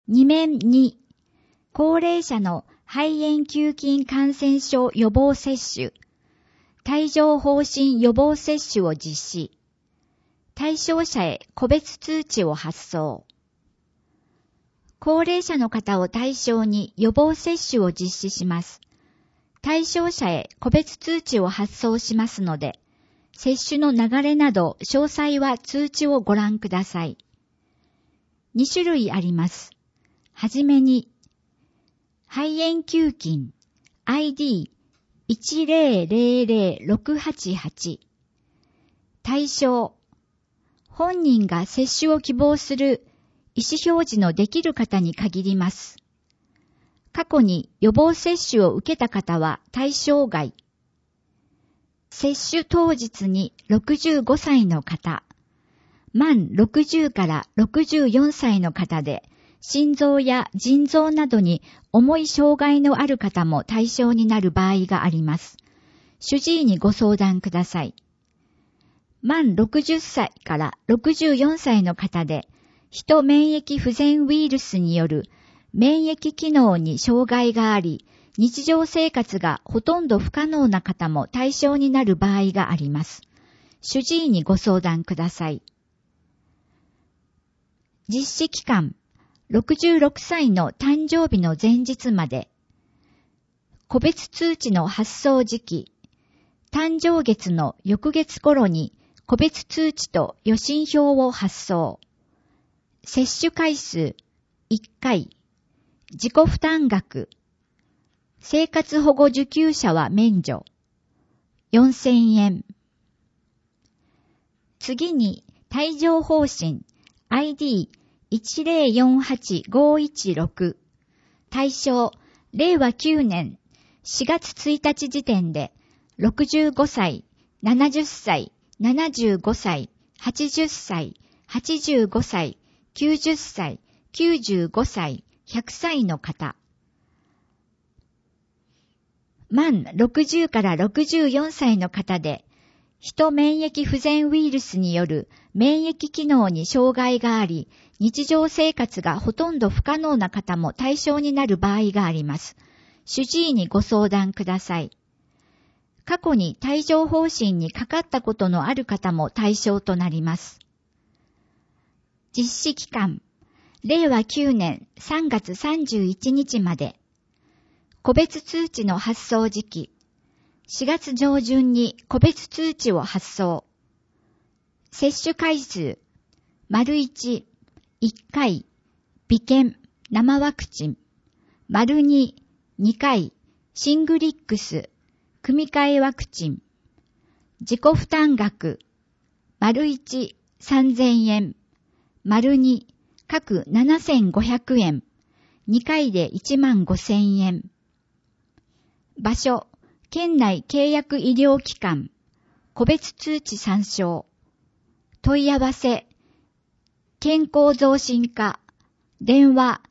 2面2、高齢者の肺炎球菌感染症予防接種、帯状疱疹予防接種を実施。対象者へ個別通知を発送。高齢者の方を対象に予防接種を実施します。対象者へ個別通知を発送しますので、接種の流れなど詳細は通知をご覧ください。2種類あります。はじめに、肺炎球菌 ID1000688 対象、本人が接種を希望する意思表示のできる方に限ります。過去に予防接種を受けた方は対象外。接種当日に65歳の方、満60から64歳の方で、心臓や腎臓などに重い障害のある方も対象になる場合があります。主治医にご相談ください。満60歳から64歳の方で、人免疫不全ウイルスによる免疫機能に障害があり、日常生活がほとんど不可能な方も対象になる場合があります。主治医にご相談ください。実施期間、66歳の誕生日の前日まで。個別通知の発送時期、誕生月の翌月頃に個別通知と予診票を発送。接種回数1回、自己負担額、生活保護受給者は免除、4000円。次に、帯状疱疹 ID1048516 対象、令和9年4月1日時点で65歳、70歳、75歳、80歳、85歳、90歳、95歳、100歳の方。満60から64歳の方で、人免疫不全ウイルスによる免疫機能に障害があり、日常生活がほとんど不可能な方も対象になる場合があります。主治医にご相談ください。過去に帯状疱疹にかかったことのある方も対象となります。実施期間、令和9年3月31日まで。個別通知の発送時期、4月上旬に個別通知を発送。接種回数、1、1回、微検、生ワクチン、2、2回、シングリックス、組み換えワクチン、自己負担額、1、3000円、2、各7500円、2回で15000円。場所、県内契約医療機関、個別通知参照。問い合わせ、健康増進課、電話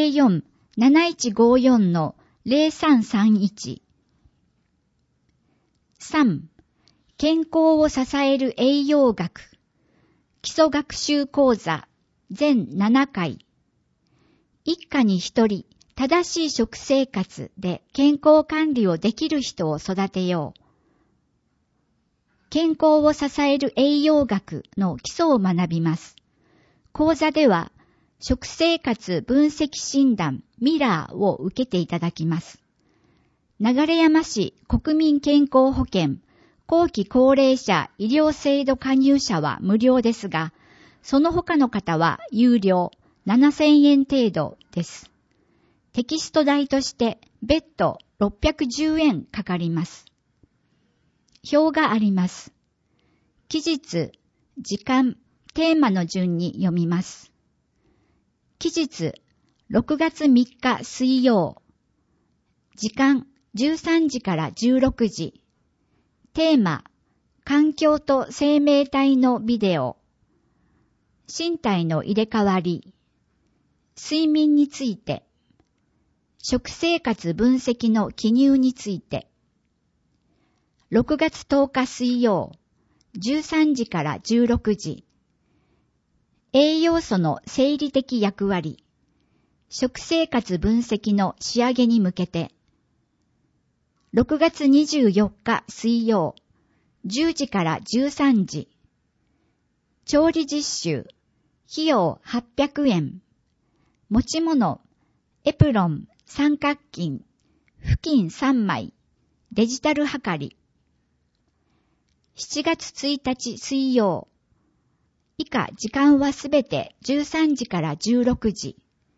04-7154-0331。3. 健康を支える栄養学、基礎学習講座、全7回。一家に一人、正しい食生活で健康管理をできる人を育てよう。健康を支える栄養学の基礎を学びます。講座では、食生活分析診断ミラーを受けていただきます。流山市国民健康保険後期高齢者医療制度加入者は無料ですが、その他の方は有料7000円程度です。テキスト代として別途610円かかります。表があります。期日、時間、テーマの順に読みます。期日、6月3日水曜。時間、13時から16時。テーマ、環境と生命体のビデオ。身体の入れ替わり。睡眠について。食生活分析の記入について。6月10日水曜、13時から16時。栄養素の生理的役割。 食生活分析の仕上げに向けて、6月24日水曜、10時から13時、調理実習、費用800円、持ち物、エプロン、三角巾、布巾3枚、デジタルはかり。7月1日水曜、以下時間はすべて13時から16時。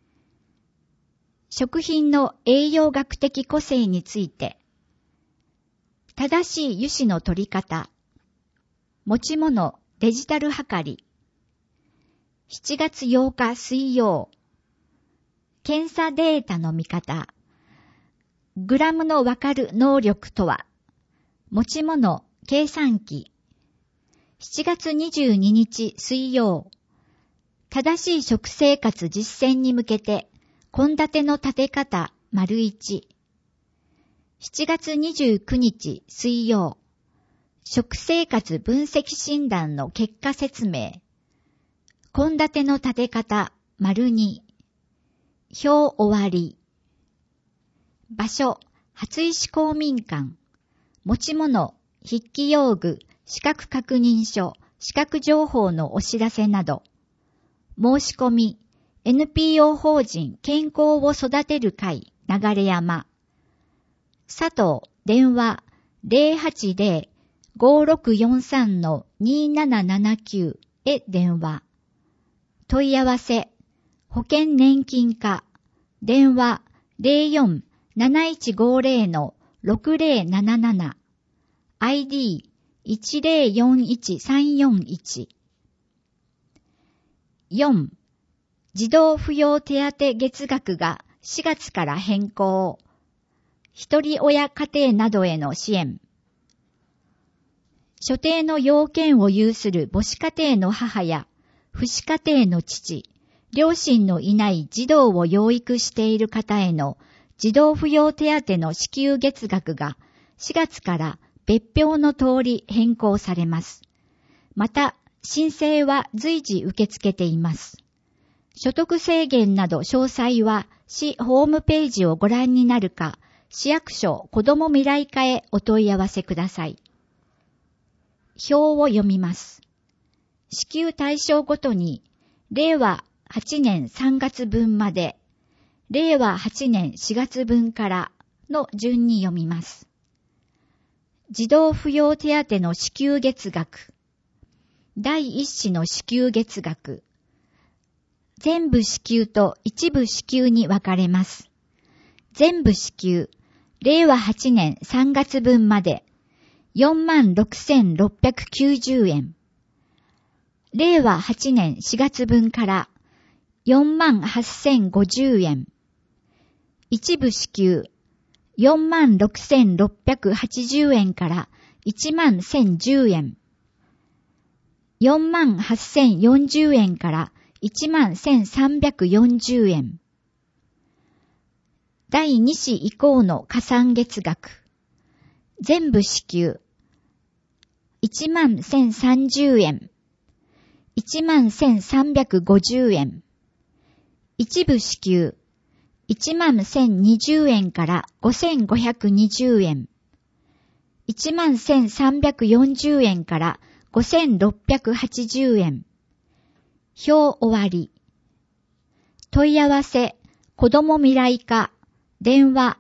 食品の栄養学的個性について、正しい油脂の取り方、持ち物デジタルはかり。7月8日水曜、検査データの見方、グラムのわかる能力とは、持ち物計算機。7月22日水曜、正しい食生活実践に向けて、献立の立て方 ①。7月29日水曜、食生活分析診断の結果説明。献立の立て方 ②。表終わり。場所、初石公民館。持ち物、筆記用具、資格確認書、資格情報のお知らせなど。申し込み、NPO 法人健康を育てる会、流山。佐藤、電話、080-5643-2779 へ電話。問い合わせ、保険年金課、電話 04-7150-6077、ID1041-341。4. 児童扶養手当月額が4月から変更。一人親家庭などへの支援。所定の要件を有する母子家庭の母や父子家庭の父、両親のいない児童を養育している方への児童扶養手当の支給月額が4月から別表の通り変更されます。また、申請は随時受け付けています。所得制限など詳細は市ホームページをご覧になるか、市役所子ども未来課へお問い合わせください。表を読みます。支給対象ごとに、令和8年3月分まで、令和8年4月分からの順に読みます。児童扶養手当の支給月額。第一子の支給月額。全部支給と一部支給に分かれます。全部支給、令和8年3月分まで 46,690 円。令和8年4月分から48,050 円。一部支給、46,680 円から11,010 円。48,040 円から11,340 円。第2子以降の加算月額。全部支給。11,030 円。11,350 円。一部支給。11,020 円から5,520 円。11,340 円から5,680 円。表終わり。問い合わせ、子ども未来課、電話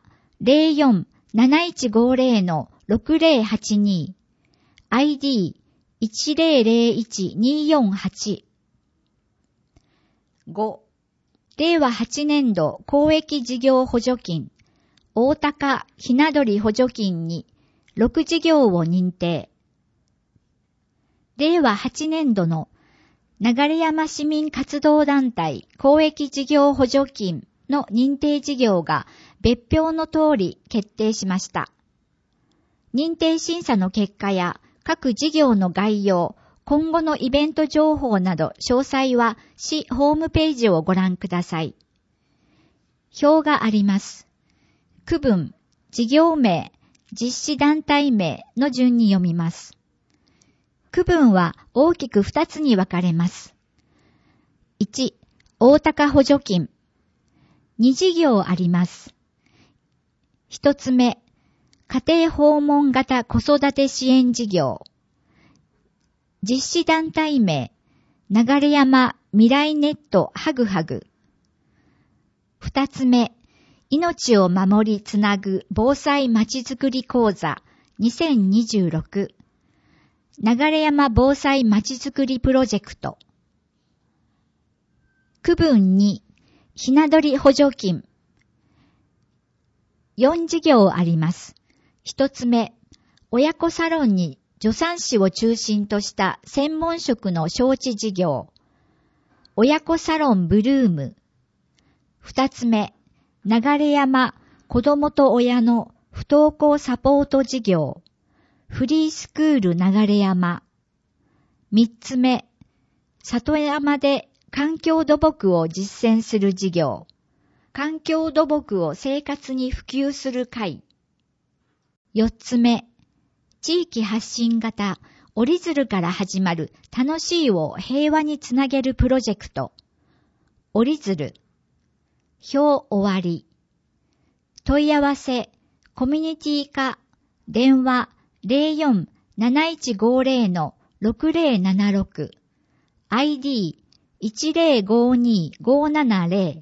04-7150-6082、ID1001-248。5. 令和8年度公益事業補助金、大高ひな鳥補助金に6事業を認定。令和8年度の流山市民活動団体公益事業補助金の認定事業が別表の通り決定しました。認定審査の結果や各事業の概要、今後のイベント情報など詳細は市ホームページをご覧ください。表があります。区分、事業名、実施団体名の順に読みます。区分は大きく2つに分かれます。1、大高補助金。 2事業あります。1つ目、家庭訪問型子育て支援事業。実施団体名、流山未来ネットハグハグ。2つ目、命を守りつなぐ防災まちづくり講座2026。流山防災まちづくりプロジェクト。区分2、ひなどり補助金。4事業あります。1つ目、親子サロンに助産師を中心とした専門職の招致事業。親子サロンブルーム。2つ目、流山子どもと親の不登校サポート事業。フリースクール流山。3つ目、里山で環境土木を実践する事業。環境土木を生活に普及する会。4つ目、地域発信型折り鶴から始まる楽しいを平和につなげるプロジェクト。折り鶴。表終わり。問い合わせ、コミュニティ課、電話 04-7150-6076 ID1052-570。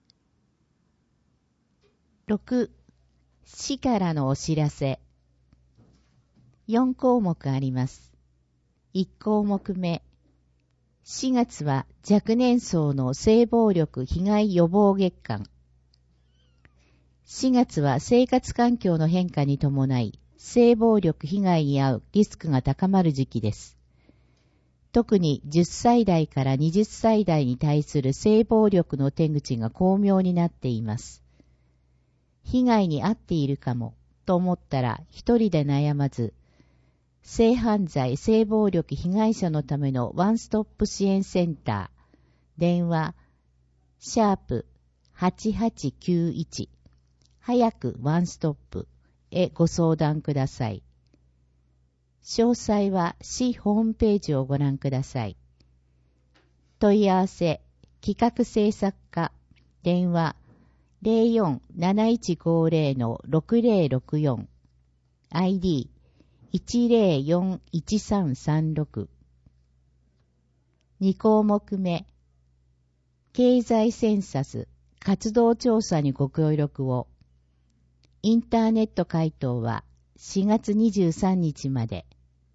6. 市からのお知らせ。4項目あります。1項目目。4月は若年層の性暴力被害予防月間。4月は生活環境の変化に伴い、性暴力被害に遭うリスクが高まる時期です。特に10歳代から20歳代に対する性暴力の手口が巧妙になっています。被害に遭っているかもと思ったら一人で悩まず、性犯罪・性暴力被害者のためのワンストップ支援センター、電話、#8891、早くワンストップへご相談ください。詳細は市ホームページをご覧ください。問い合わせ、企画制作課、電話、04-7150-6064 ID1041-1336。 2項目目。経済センサス活動調査にご協力を。インターネット回答は4月23日まで。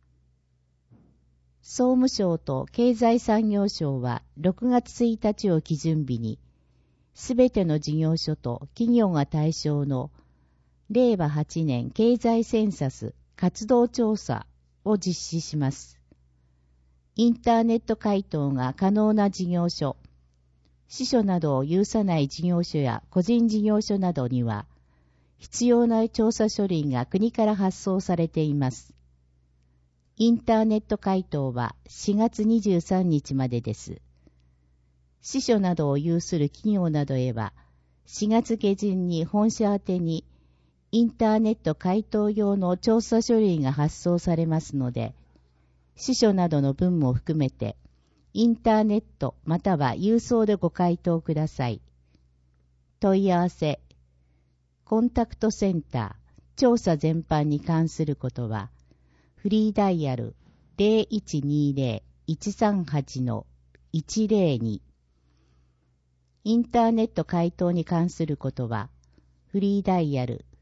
総務省と経済産業省は6月1日を基準日にすべての事業所と企業が対象の令和8年経済センサス活動調査を実施します。インターネット回答が可能な事業所、支所などを有さない事業所や個人事業所などには、必要な調査書類が国から発送されています。インターネット回答は4月23日までです。支所などを有する企業などへは、4月下旬に本社宛てにインターネット回答用の調査書類が発送されますので、支所などの分も含めて、インターネットまたは郵送でご回答ください。問い合わせ、コンタクトセンター、調査全般に関することは、フリーダイヤル 0120-138-102。インターネット回答に関することは、フリーダイヤル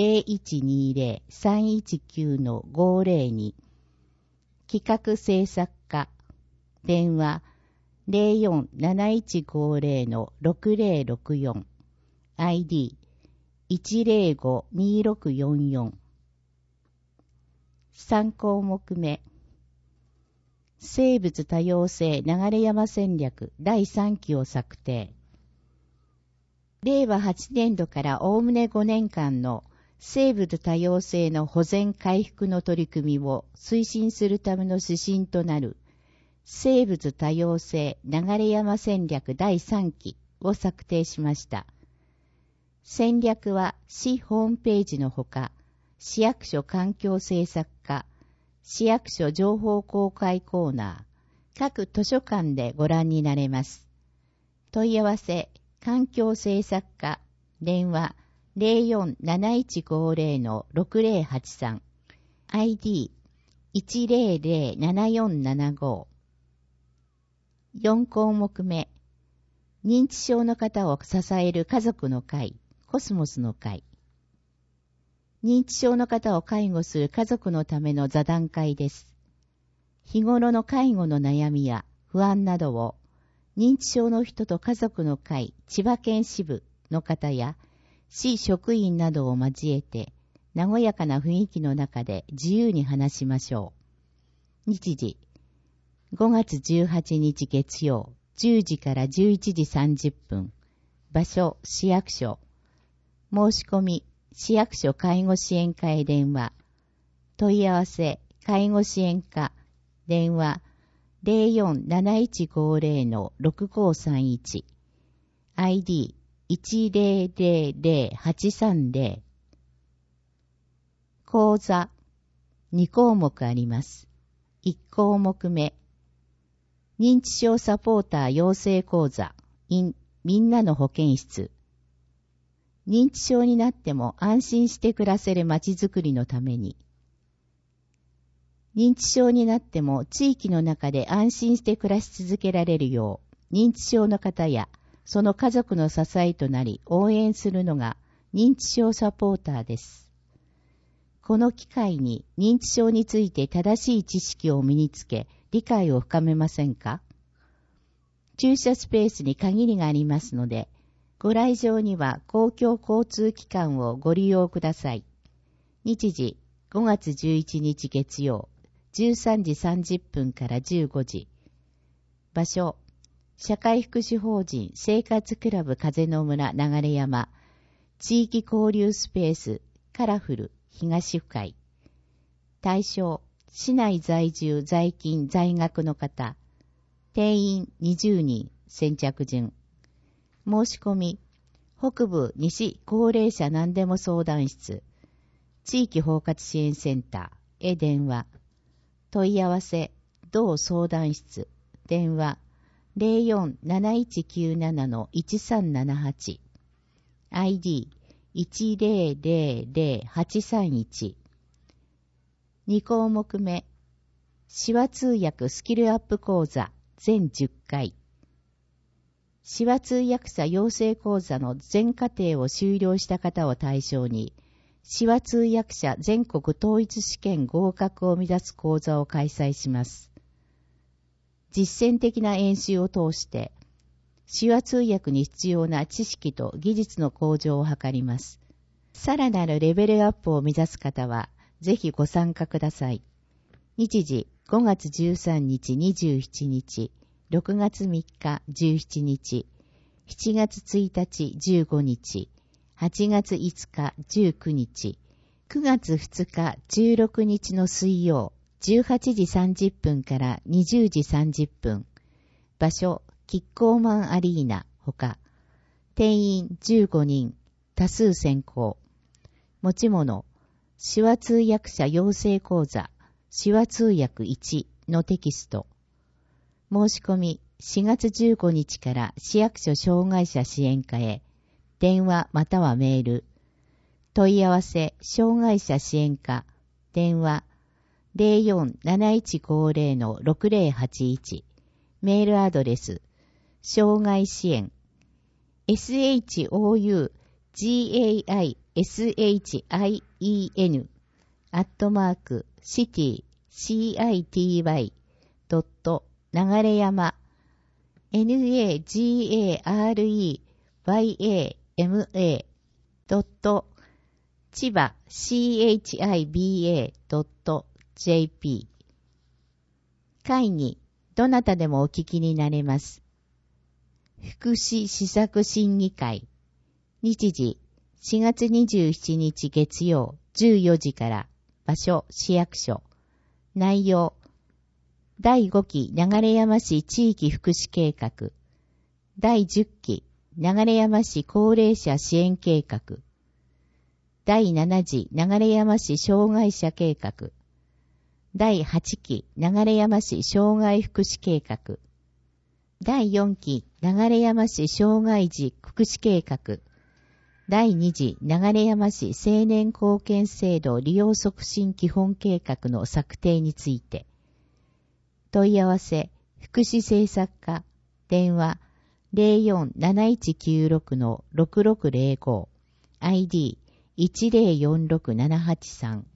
0120-319-502。企画制作課、電話 04-7150-6064 ID105-2644。 3項目目。生物多様性流山戦略第3期を策定。令和8年度からおおむね5年間の生物多様性の保全回復の取り組みを推進するための指針となる生物多様性流山戦略第3期を策定しました。戦略は市ホームページのほか、市役所環境政策課、市役所情報公開コーナー、各図書館でご覧になれます。問い合わせ、 環境政策課、電話 047150-6083、ID1007475。4項目目、認知症の方を支える家族の会、コスモスの会。認知症の方を介護する家族のための座談会です。日頃の介護の悩みや不安などを、認知症の人と家族の会千葉県支部の方や市職員などを交えて、和やかな雰囲気の中で自由に話しましょう。日時、5月18日月曜、10時から11時30分。場所、市役所。申し込み、市役所介護支援課へ電話。問い合わせ、介護支援課。電話、047150-6531。ID1000830。講座、2項目あります。1項目目、認知症サポーター養成講座 in みんなの保健室。認知症になっても安心して暮らせるまちづくりのために。認知症になっても地域の中で安心して暮らし続けられるよう、認知症の方やその家族の支えとなり応援するのが認知症サポーターです。この機会に認知症について正しい知識を身につけ、理解を深めませんか？駐車スペースに限りがありますので、ご来場には公共交通機関をご利用ください。日時、5月11日月曜、13時30分から15時。場所、社会福祉法人生活クラブ風の村流山、地域交流スペースカラフル東深い。対象、市内在住在勤在学の方。定員20人、先着順。申し込み、北部西高齢者何でも相談室、地域包括支援センターへ電話。問い合わせ、同相談室、電話 047197-1378。ID1000831。2項目目、手話通訳スキルアップ講座全10回。手話通訳者養成講座の全課程を修了した方を対象に、手話通訳者全国統一試験合格を目指す講座を開催します。実践的な演習を通して、手話通訳に必要な知識と技術の向上を図ります。さらなるレベルアップを目指す方は、ぜひご参加ください。日時、5月13日27日、6月3日17日、7月1日15日、8月5日19日、9月2日16日の水曜、18時30分から20時30分。場所、キッコーマンアリーナほか。定員15人、多数選考。持ち物、手話通訳者養成講座、手話通訳1のテキスト。申し込み、4月15日から市役所障害者支援課へ、電話またはメール。問い合わせ、障害者支援課、電話 047150-6081。メールアドレス、障害支援、shougaishin @city.city.流山 nagareyama. 千葉 chiba.jp。 会議、どなたでもお聞きになれます。福祉施策審議会。日時、4月27日月曜14時から。場所、市役所。内容、第5期流山市地域福祉計画。第10期流山市高齢者支援計画。第7次流山市障害者計画。第8期流山市障害福祉計画。 第4期流山市障害児福祉計画、第2次流山市青年貢献制度利用促進基本計画の策定について、問い合わせ福祉政策課、電話 04-7196-6605 ID1046-783